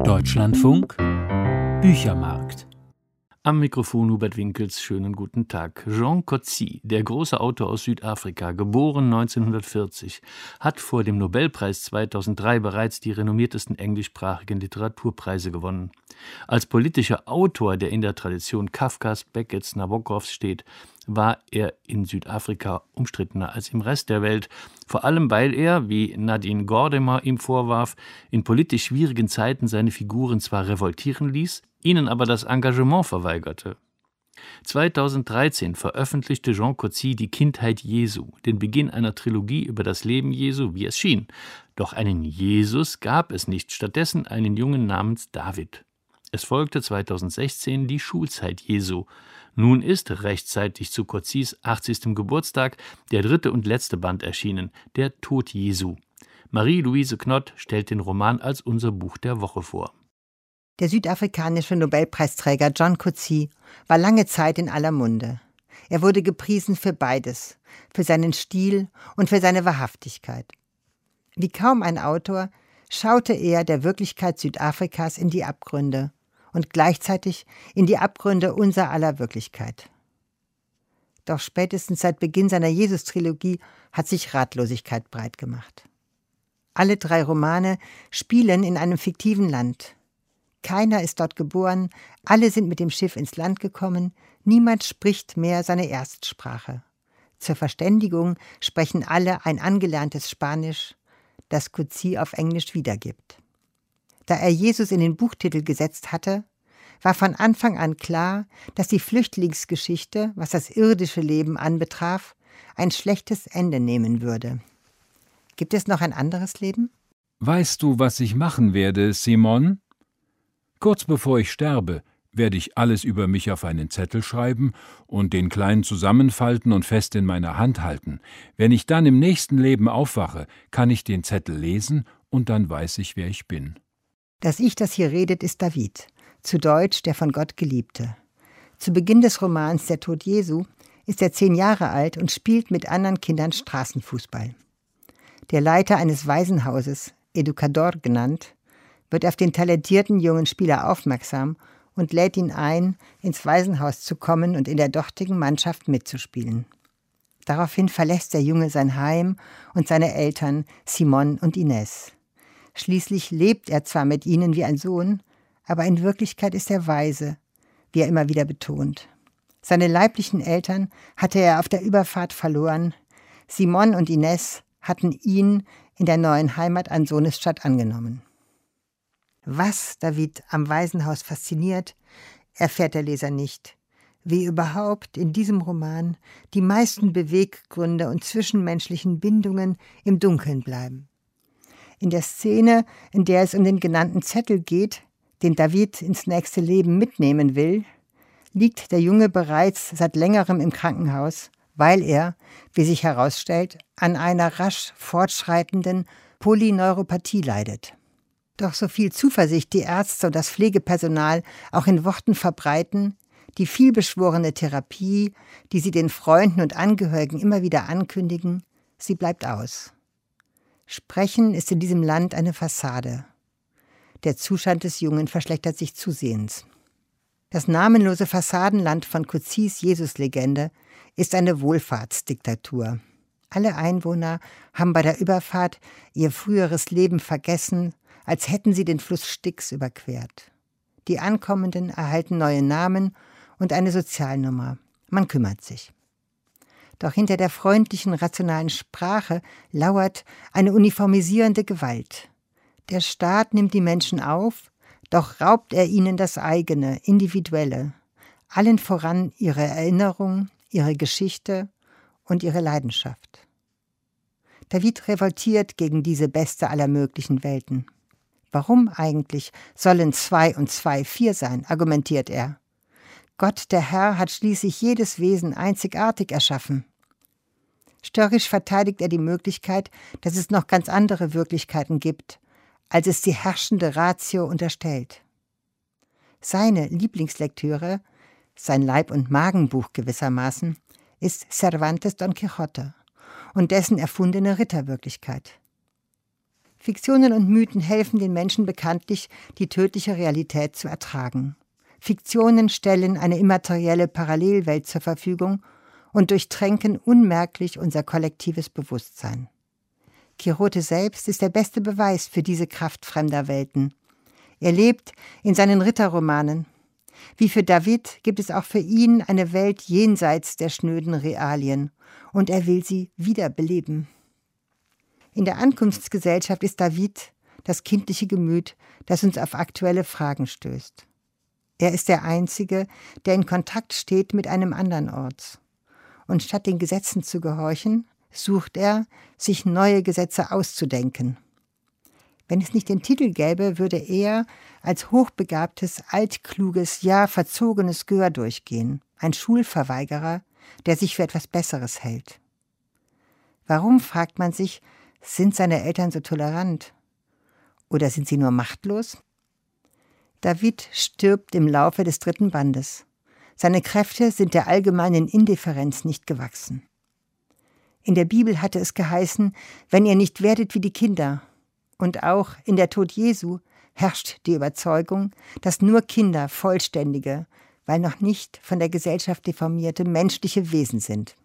Deutschlandfunk Büchermarkt. Am Mikrofon Hubert Winkels, schönen guten Tag. Jean Coetzee, der große Autor aus Südafrika, geboren 1940, hat vor dem Nobelpreis 2003 bereits die renommiertesten englischsprachigen Literaturpreise gewonnen. Als politischer Autor, der in der Tradition Kafkas, Becketts, Nabokovs steht, war er in Südafrika umstrittener als im Rest der Welt, vor allem weil er, wie Nadine Gordimer ihm vorwarf, in politisch schwierigen Zeiten seine Figuren zwar revoltieren ließ, ihnen aber das Engagement verweigerte. 2013 veröffentlichte Jean Coetzee Die Kindheit Jesu, den Beginn einer Trilogie über das Leben Jesu, wie es schien. Doch einen Jesus gab es nicht, stattdessen einen Jungen namens David. Es folgte 2016 die Schulzeit Jesu. Nun ist rechtzeitig zu Coetzees 80. Geburtstag der dritte und letzte Band erschienen, Der Tod Jesu. Marie-Louise Knott stellt den Roman als unser Buch der Woche vor. Der südafrikanische Nobelpreisträger John Coetzee war lange Zeit in aller Munde. Er wurde gepriesen für beides, für seinen Stil und für seine Wahrhaftigkeit. Wie kaum ein Autor schaute er der Wirklichkeit Südafrikas in die Abgründe und gleichzeitig in die Abgründe unser aller Wirklichkeit. Doch spätestens seit Beginn seiner Jesus-Trilogie hat sich Ratlosigkeit breit gemacht. Alle 3 Romane spielen in einem fiktiven Land. Keiner ist dort geboren, alle sind mit dem Schiff ins Land gekommen, niemand spricht mehr seine Erstsprache. Zur Verständigung sprechen alle ein angelerntes Spanisch, das Coetzee auf Englisch wiedergibt. Da er Jesus in den Buchtitel gesetzt hatte, war von Anfang an klar, dass die Flüchtlingsgeschichte, was das irdische Leben anbetraf, ein schlechtes Ende nehmen würde. Gibt es noch ein anderes Leben? Weißt du, was ich machen werde, Simon? Kurz bevor ich sterbe, werde ich alles über mich auf einen Zettel schreiben und den kleinen zusammenfalten und fest in meiner Hand halten. Wenn ich dann im nächsten Leben aufwache, kann ich den Zettel lesen und dann weiß ich, wer ich bin. Das Ich, das hier redet, ist David, zu Deutsch der von Gott Geliebte. Zu Beginn des Romans Der Tod Jesu ist er 10 Jahre alt und spielt mit anderen Kindern Straßenfußball. Der Leiter eines Waisenhauses, Educador genannt, wird auf den talentierten jungen Spieler aufmerksam und lädt ihn ein, ins Waisenhaus zu kommen und in der dortigen Mannschaft mitzuspielen. Daraufhin verlässt der Junge sein Heim und seine Eltern Simon und Ines. Schließlich lebt er zwar mit ihnen wie ein Sohn, aber in Wirklichkeit ist er Waise, wie er immer wieder betont. Seine leiblichen Eltern hatte er auf der Überfahrt verloren. Simon und Ines hatten ihn in der neuen Heimat an Sohnesstadt angenommen. Was David am Waisenhaus fasziniert, erfährt der Leser nicht. Wie überhaupt in diesem Roman die meisten Beweggründe und zwischenmenschlichen Bindungen im Dunkeln bleiben. In der Szene, in der es um den genannten Zettel geht, den David ins nächste Leben mitnehmen will, liegt der Junge bereits seit längerem im Krankenhaus, weil er, wie sich herausstellt, an einer rasch fortschreitenden Polyneuropathie leidet. Doch so viel Zuversicht die Ärzte und das Pflegepersonal auch in Worten verbreiten, die vielbeschworene Therapie, die sie den Freunden und Angehörigen immer wieder ankündigen, sie bleibt aus. Sprechen ist in diesem Land eine Fassade. Der Zustand des Jungen verschlechtert sich zusehends. Das namenlose Fassadenland von Coetzees Jesuslegende ist eine Wohlfahrtsdiktatur. Alle Einwohner haben bei der Überfahrt ihr früheres Leben vergessen, als hätten sie den Fluss Styx überquert. Die Ankommenden erhalten neue Namen und eine Sozialnummer. Man kümmert sich. Doch hinter der freundlichen, rationalen Sprache lauert eine uniformisierende Gewalt. Der Staat nimmt die Menschen auf, doch raubt er ihnen das eigene, Individuelle, allen voran ihre Erinnerung, ihre Geschichte und ihre Leidenschaft. David revoltiert gegen diese beste aller möglichen Welten. Warum eigentlich sollen 2 und 2 4 sein, argumentiert er. Gott, der Herr, hat schließlich jedes Wesen einzigartig erschaffen. Störrisch verteidigt er die Möglichkeit, dass es noch ganz andere Wirklichkeiten gibt, als es die herrschende Ratio unterstellt. Seine Lieblingslektüre, sein Leib- und Magenbuch gewissermaßen, ist Cervantes' Don Quixote und dessen erfundene Ritterwirklichkeit. Fiktionen und Mythen helfen den Menschen bekanntlich, die tödliche Realität zu ertragen. Fiktionen stellen eine immaterielle Parallelwelt zur Verfügung und durchtränken unmerklich unser kollektives Bewusstsein. Quixote selbst ist der beste Beweis für diese Kraft fremder Welten. Er lebt in seinen Ritterromanen. Wie für David gibt es auch für ihn eine Welt jenseits der schnöden Realien, und er will sie wiederbeleben. In der Ankunftsgesellschaft ist David das kindliche Gemüt, das uns auf aktuelle Fragen stößt. Er ist der Einzige, der in Kontakt steht mit einem anderen Ort. Und statt den Gesetzen zu gehorchen, sucht er, sich neue Gesetze auszudenken. Wenn es nicht den Titel gäbe, würde er als hochbegabtes, altkluges, ja verzogenes Gör durchgehen, ein Schulverweigerer, der sich für etwas Besseres hält. Warum, fragt man sich, sind seine Eltern so tolerant? Oder sind sie nur machtlos? David stirbt im Laufe des 3. Bandes. Seine Kräfte sind der allgemeinen Indifferenz nicht gewachsen. In der Bibel hatte es geheißen, wenn ihr nicht werdet wie die Kinder. Und auch in der Tod Jesu herrscht die Überzeugung, dass nur Kinder vollständige, weil noch nicht von der Gesellschaft deformierte menschliche Wesen sind.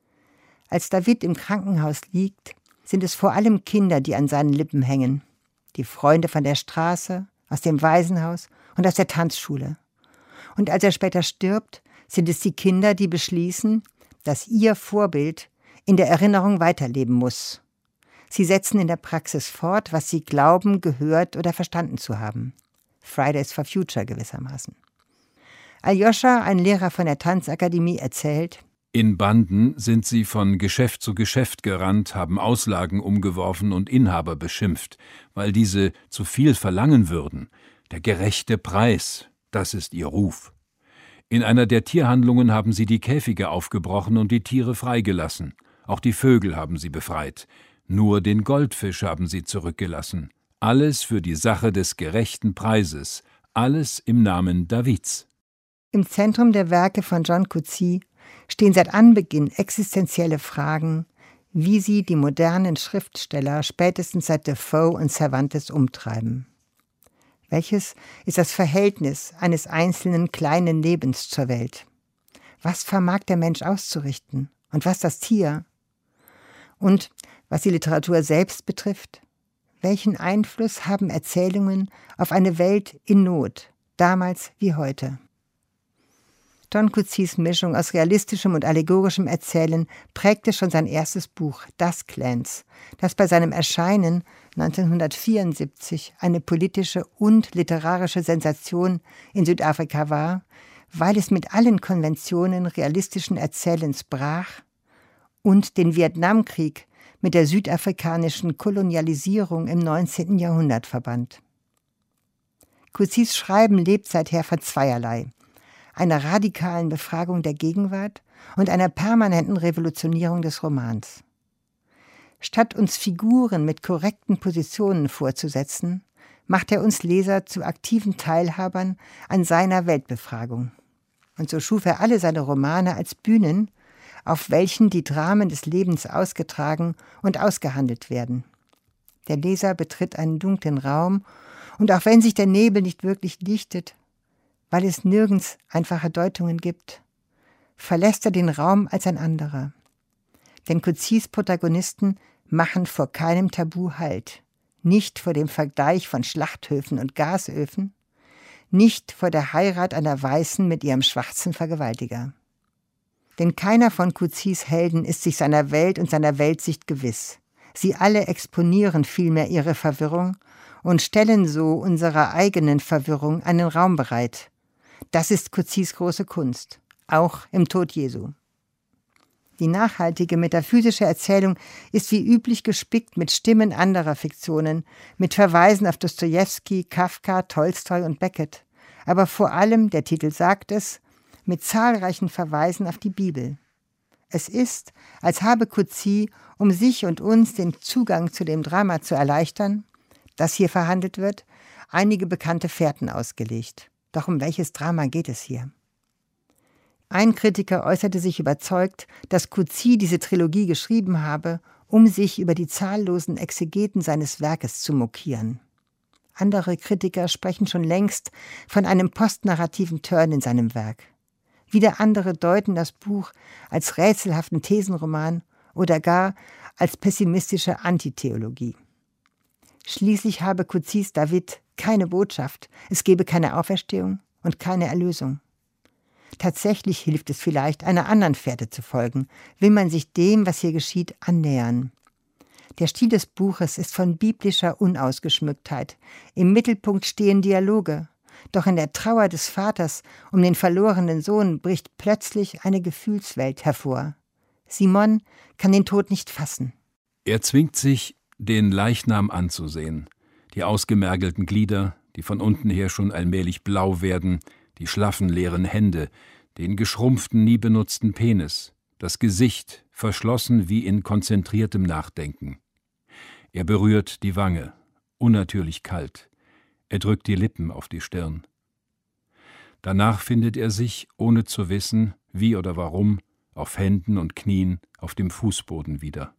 Als David im Krankenhaus liegt, sind es vor allem Kinder, die an seinen Lippen hängen. Die Freunde von der Straße, aus dem Waisenhaus und aus der Tanzschule. Und als er später stirbt, sind es die Kinder, die beschließen, dass ihr Vorbild in der Erinnerung weiterleben muss. Sie setzen in der Praxis fort, was sie glauben, gehört oder verstanden zu haben. Fridays for Future gewissermaßen. Aljoscha, ein Lehrer von der Tanzakademie, erzählt: In Banden sind sie von Geschäft zu Geschäft gerannt, haben Auslagen umgeworfen und Inhaber beschimpft, weil diese zu viel verlangen würden. Der gerechte Preis, das ist ihr Ruf. In einer der Tierhandlungen haben sie die Käfige aufgebrochen und die Tiere freigelassen. Auch die Vögel haben sie befreit. Nur den Goldfisch haben sie zurückgelassen. Alles für die Sache des gerechten Preises. Alles im Namen Davids. Im Zentrum der Werke von John Coetzee stehen seit Anbeginn existenzielle Fragen, wie sie die modernen Schriftsteller spätestens seit Defoe und Cervantes umtreiben. Welches ist das Verhältnis eines einzelnen kleinen Lebens zur Welt? Was vermag der Mensch auszurichten? Und was das Tier? Und was die Literatur selbst betrifft, welchen Einfluss haben Erzählungen auf eine Welt in Not, damals wie heute? John Coetzees Mischung aus realistischem und allegorischem Erzählen prägte schon sein erstes Buch »Das-Clans«, das bei seinem Erscheinen 1974 eine politische und literarische Sensation in Südafrika war, weil es mit allen Konventionen realistischen Erzählens brach und den Vietnamkrieg mit der südafrikanischen Kolonialisierung im 19. Jahrhundert verband. Coetzees Schreiben lebt seither von zweierlei: einer radikalen Befragung der Gegenwart und einer permanenten Revolutionierung des Romans. Statt uns Figuren mit korrekten Positionen vorzusetzen, macht er uns Leser zu aktiven Teilhabern an seiner Weltbefragung. Und so schuf er alle seine Romane als Bühnen, auf welchen die Dramen des Lebens ausgetragen und ausgehandelt werden. Der Leser betritt einen dunklen Raum, und auch wenn sich der Nebel nicht wirklich lichtet, weil es nirgends einfache Deutungen gibt, verlässt er den Raum als ein anderer. Denn Coetzees Protagonisten machen vor keinem Tabu Halt, nicht vor dem Vergleich von Schlachthöfen und Gasöfen, nicht vor der Heirat einer Weißen mit ihrem schwarzen Vergewaltiger. Denn keiner von Coetzees Helden ist sich seiner Welt und seiner Weltsicht gewiss. Sie alle exponieren vielmehr ihre Verwirrung und stellen so unserer eigenen Verwirrung einen Raum bereit. Das ist Coetzees große Kunst, auch im Tod Jesu. Die nachhaltige metaphysische Erzählung ist wie üblich gespickt mit Stimmen anderer Fiktionen, mit Verweisen auf Dostojewski, Kafka, Tolstoi und Beckett, aber vor allem, der Titel sagt es, mit zahlreichen Verweisen auf die Bibel. Es ist, als habe Coetzee, um sich und uns den Zugang zu dem Drama zu erleichtern, das hier verhandelt wird, einige bekannte Fährten ausgelegt. Doch um welches Drama geht es hier? Ein Kritiker äußerte sich überzeugt, dass Coetzee diese Trilogie geschrieben habe, um sich über die zahllosen Exegeten seines Werkes zu mokieren. Andere Kritiker sprechen schon längst von einem postnarrativen Turn in seinem Werk. Wieder andere deuten das Buch als rätselhaften Thesenroman oder gar als pessimistische Antitheologie. Schließlich habe Coetzee David keine Botschaft, es gebe keine Auferstehung und keine Erlösung. Tatsächlich hilft es vielleicht, einer anderen Fährte zu folgen, will man sich dem, was hier geschieht, annähern. Der Stil des Buches ist von biblischer Unausgeschmücktheit. Im Mittelpunkt stehen Dialoge. Doch in der Trauer des Vaters um den verlorenen Sohn bricht plötzlich eine Gefühlswelt hervor. Simon kann den Tod nicht fassen. Er zwingt sich, den Leichnam anzusehen. Die ausgemergelten Glieder, die von unten her schon allmählich blau werden, die schlaffen, leeren Hände, den geschrumpften, nie benutzten Penis, das Gesicht, verschlossen wie in konzentriertem Nachdenken. Er berührt die Wange, unnatürlich kalt. Er drückt die Lippen auf die Stirn. Danach findet er sich, ohne zu wissen, wie oder warum, auf Händen und Knien auf dem Fußboden wieder.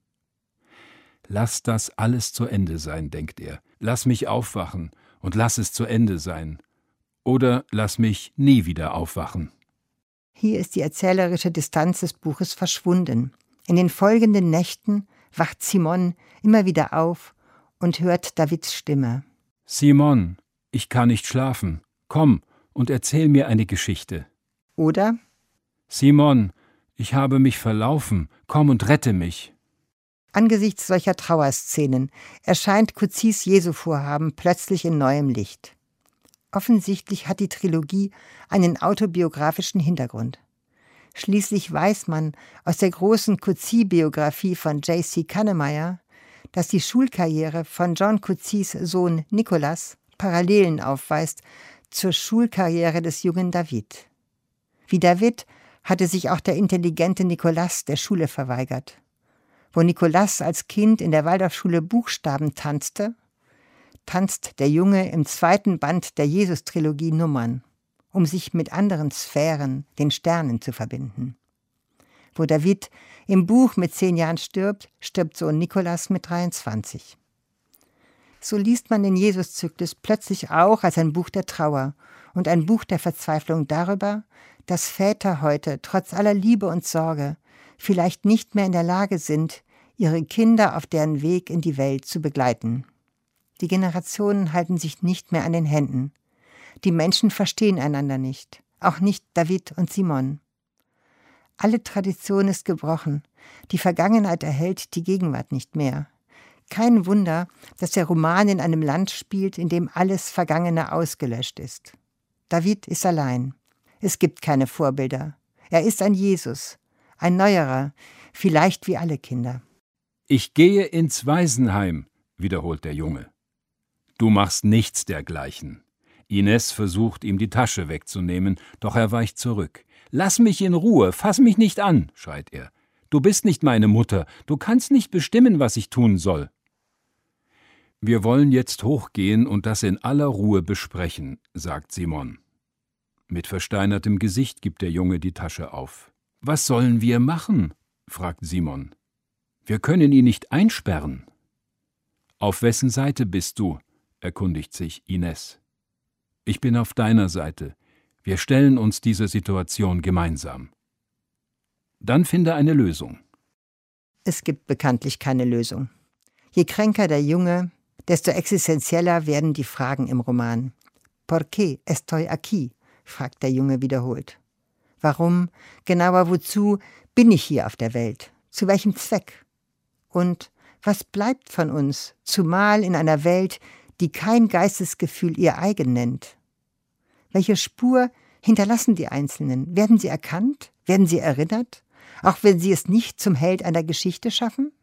Lass das alles zu Ende sein, denkt er. Lass mich aufwachen und lass es zu Ende sein. Oder lass mich nie wieder aufwachen. Hier ist die erzählerische Distanz des Buches verschwunden. In den folgenden Nächten wacht Simon immer wieder auf und hört Davids Stimme. Simon, ich kann nicht schlafen. Komm und erzähl mir eine Geschichte. Oder? Simon, ich habe mich verlaufen. Komm und rette mich. Angesichts solcher Trauerszenen erscheint Coetzees Jesu-Vorhaben plötzlich in neuem Licht. Offensichtlich hat die Trilogie einen autobiografischen Hintergrund. Schließlich weiß man aus der großen Coetzee-Biografie von J.C. Kannemeyer, dass die Schulkarriere von John Coetzees Sohn Nicolas Parallelen aufweist zur Schulkarriere des jungen David. Wie David hatte sich auch der intelligente Nicolas der Schule verweigert. Wo Nicolas als Kind in der Waldorfschule Buchstaben tanzte, tanzt der Junge im 2. Band der Jesus-Trilogie Nummern, um sich mit anderen Sphären, den Sternen, zu verbinden. Wo David im Buch mit 10 Jahren stirbt, stirbt Sohn Nicolas mit 23. So liest man den Jesus-Zyklus plötzlich auch als ein Buch der Trauer und ein Buch der Verzweiflung darüber, dass Väter heute trotz aller Liebe und Sorge vielleicht nicht mehr in der Lage sind, ihre Kinder auf deren Weg in die Welt zu begleiten. Die Generationen halten sich nicht mehr an den Händen. Die Menschen verstehen einander nicht, auch nicht David und Simon. Alle Tradition ist gebrochen, die Vergangenheit erhält die Gegenwart nicht mehr. Kein Wunder, dass der Roman in einem Land spielt, in dem alles Vergangene ausgelöscht ist. David ist allein. Es gibt keine Vorbilder. Er ist ein Jesus, ein Neuerer, vielleicht wie alle Kinder. Ich gehe ins Waisenheim, wiederholt der Junge. Du machst nichts dergleichen. Ines versucht, ihm die Tasche wegzunehmen, doch er weicht zurück. Lass mich in Ruhe, fass mich nicht an, schreit er. Du bist nicht meine Mutter, du kannst nicht bestimmen, was ich tun soll. Wir wollen jetzt hochgehen und das in aller Ruhe besprechen, sagt Simon. Mit versteinertem Gesicht gibt der Junge die Tasche auf. Was sollen wir machen? Fragt Simon. Wir können ihn nicht einsperren. Auf wessen Seite bist du? Erkundigt sich Ines. Ich bin auf deiner Seite. Wir stellen uns dieser Situation gemeinsam. Dann finde eine Lösung. Es gibt bekanntlich keine Lösung. Je kränker der Junge, desto existenzieller werden die Fragen im Roman. ¿Por qué estoy aquí?, fragt der Junge wiederholt. Warum, genauer wozu, bin ich hier auf der Welt? Zu welchem Zweck? Und was bleibt von uns, zumal in einer Welt, die kein Geistesgefühl ihr eigen nennt? Welche Spur hinterlassen die Einzelnen? Werden sie erkannt? Werden sie erinnert? Auch wenn sie es nicht zum Held einer Geschichte schaffen?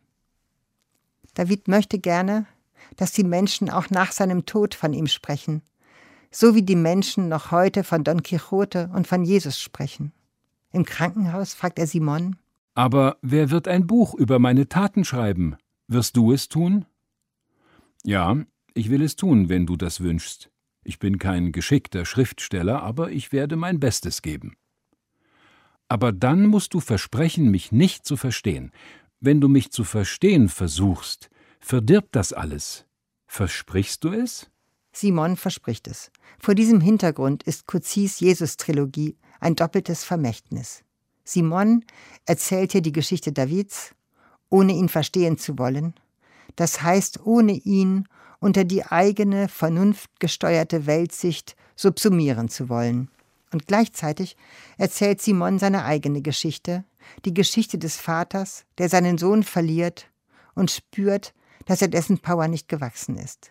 David möchte gerne, dass die Menschen auch nach seinem Tod von ihm sprechen, so wie die Menschen noch heute von Don Quixote und von Jesus sprechen. Im Krankenhaus fragt er Simon: Aber wer wird ein Buch über meine Taten schreiben? Wirst du es tun? Ja, ich will es tun, wenn du das wünschst. Ich bin kein geschickter Schriftsteller, aber ich werde mein Bestes geben. Aber dann musst du versprechen, mich nicht zu verstehen. Wenn du mich zu verstehen versuchst, verdirbt das alles. Versprichst du es? Simon verspricht es. Vor diesem Hintergrund ist Cozis Jesus-Trilogie ein doppeltes Vermächtnis. Simon erzählt hier die Geschichte Davids, ohne ihn verstehen zu wollen, das heißt, ohne ihn unter die eigene, vernunftgesteuerte Weltsicht subsumieren zu wollen. Und gleichzeitig erzählt Simon seine eigene Geschichte, die Geschichte des Vaters, der seinen Sohn verliert und spürt, dass er dessen Power nicht gewachsen ist.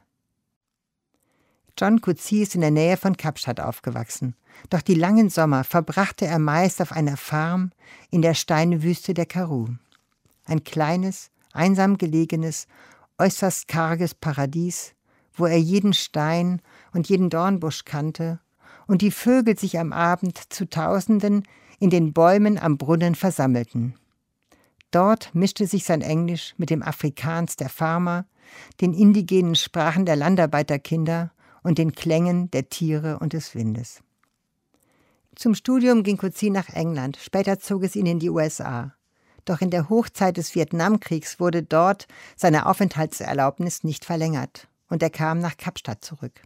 John Coetzee ist in der Nähe von Kapstadt aufgewachsen, doch die langen Sommer verbrachte er meist auf einer Farm in der Steinwüste der Karoo. Ein kleines, einsam gelegenes, äußerst karges Paradies, wo er jeden Stein und jeden Dornbusch kannte und die Vögel sich am Abend zu Tausenden in den Bäumen am Brunnen versammelten. Dort mischte sich sein Englisch mit dem Afrikaans der Farmer, den indigenen Sprachen der Landarbeiterkinder und den Klängen der Tiere und des Windes. Zum Studium ging Coetzee nach England, später zog es ihn in die USA. Doch in der Hochzeit des Vietnamkriegs wurde dort seine Aufenthaltserlaubnis nicht verlängert und er kam nach Kapstadt zurück.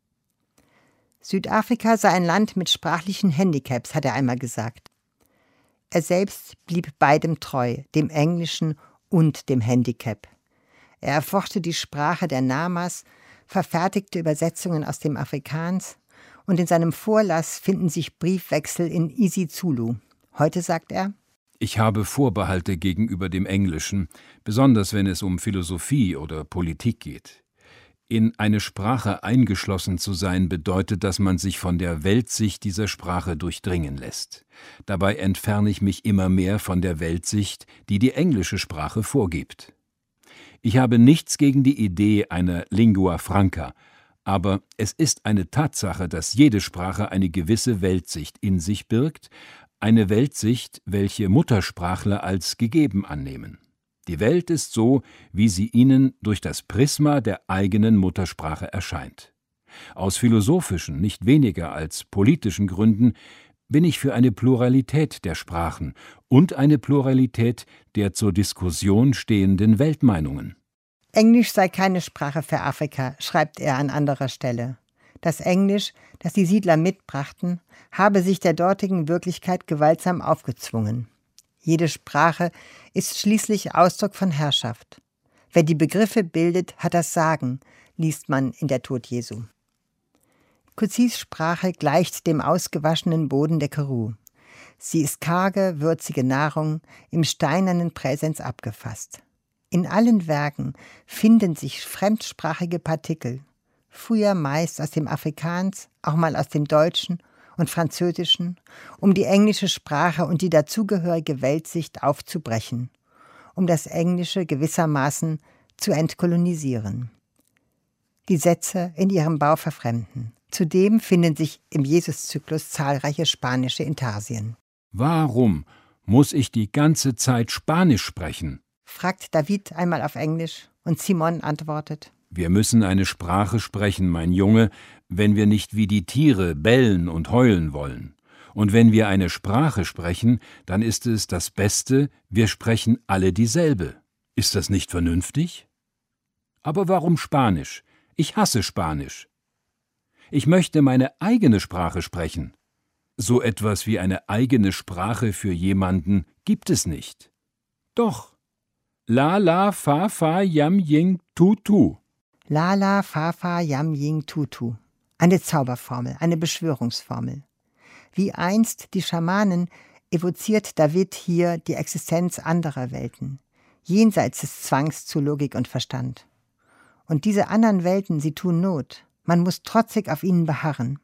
Südafrika sei ein Land mit sprachlichen Handicaps, hat er einmal gesagt. Er selbst blieb beidem treu, dem Englischen und dem Handicap. Er erforschte die Sprache der Namas, verfertigte Übersetzungen aus dem Afrikaans und in seinem Vorlass finden sich Briefwechsel in isiZulu. Heute sagt er: Ich habe Vorbehalte gegenüber dem Englischen, besonders wenn es um Philosophie oder Politik geht. In eine Sprache eingeschlossen zu sein, bedeutet, dass man sich von der Weltsicht dieser Sprache durchdringen lässt. Dabei entferne ich mich immer mehr von der Weltsicht, die die englische Sprache vorgibt. Ich habe nichts gegen die Idee einer Lingua Franca, aber es ist eine Tatsache, dass jede Sprache eine gewisse Weltsicht in sich birgt, eine Weltsicht, welche Muttersprachler als gegeben annehmen. Die Welt ist so, wie sie ihnen durch das Prisma der eigenen Muttersprache erscheint. Aus philosophischen, nicht weniger als politischen Gründen bin ich für eine Pluralität der Sprachen und eine Pluralität der zur Diskussion stehenden Weltmeinungen. Englisch sei keine Sprache für Afrika, schreibt er an anderer Stelle. Das Englisch, das die Siedler mitbrachten, habe sich der dortigen Wirklichkeit gewaltsam aufgezwungen. Jede Sprache ist schließlich Ausdruck von Herrschaft. Wer die Begriffe bildet, hat das Sagen, liest man in der Tod Jesu. Coetzees Sprache gleicht dem ausgewaschenen Boden der Karoo. Sie ist karge, würzige Nahrung, im steinernen Präsens abgefasst. In allen Werken finden sich fremdsprachige Partikel, früher meist aus dem Afrikaans, auch mal aus dem Deutschen und Französischen, um die englische Sprache und die dazugehörige Weltsicht aufzubrechen, um das Englische gewissermaßen zu entkolonisieren. Die Sätze in ihrem Bau verfremden. Zudem finden sich im Jesuszyklus zahlreiche spanische Intarsien. Warum muss ich die ganze Zeit Spanisch sprechen? Fragt David einmal auf Englisch und Simon antwortet: Wir müssen eine Sprache sprechen, mein Junge, wenn wir nicht wie die Tiere bellen und heulen wollen. Und wenn wir eine Sprache sprechen, dann ist es das Beste, wir sprechen alle dieselbe. Ist das nicht vernünftig? Aber warum Spanisch? Ich hasse Spanisch. Ich möchte meine eigene Sprache sprechen. So etwas wie eine eigene Sprache für jemanden gibt es nicht. Doch. La la fa fa yam ying tu tu. La la fa fa yam ying tu tu. Eine Zauberformel, eine Beschwörungsformel. Wie einst die Schamanen evoziert David hier die Existenz anderer Welten, jenseits des Zwangs zu Logik und Verstand. Und diese anderen Welten, sie tun Not. Man muss trotzig auf ihnen beharren.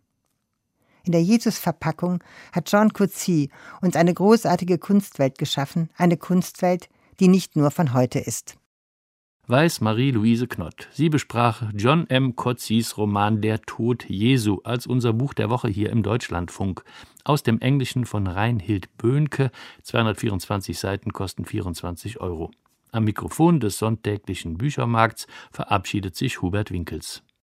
In der Jesus-Verpackung hat John Coetzee uns eine großartige Kunstwelt geschaffen, eine Kunstwelt, die nicht nur von heute ist. Weiß Marie-Louise Knott. Sie besprach John M. Coetzees Roman Der Tod Jesu als unser Buch der Woche hier im Deutschlandfunk. Aus dem Englischen von Reinhild Böhnke. 224 Seiten kosten 24 €. Am Mikrofon des sonntäglichen Büchermarkts verabschiedet sich Hubert Winkels.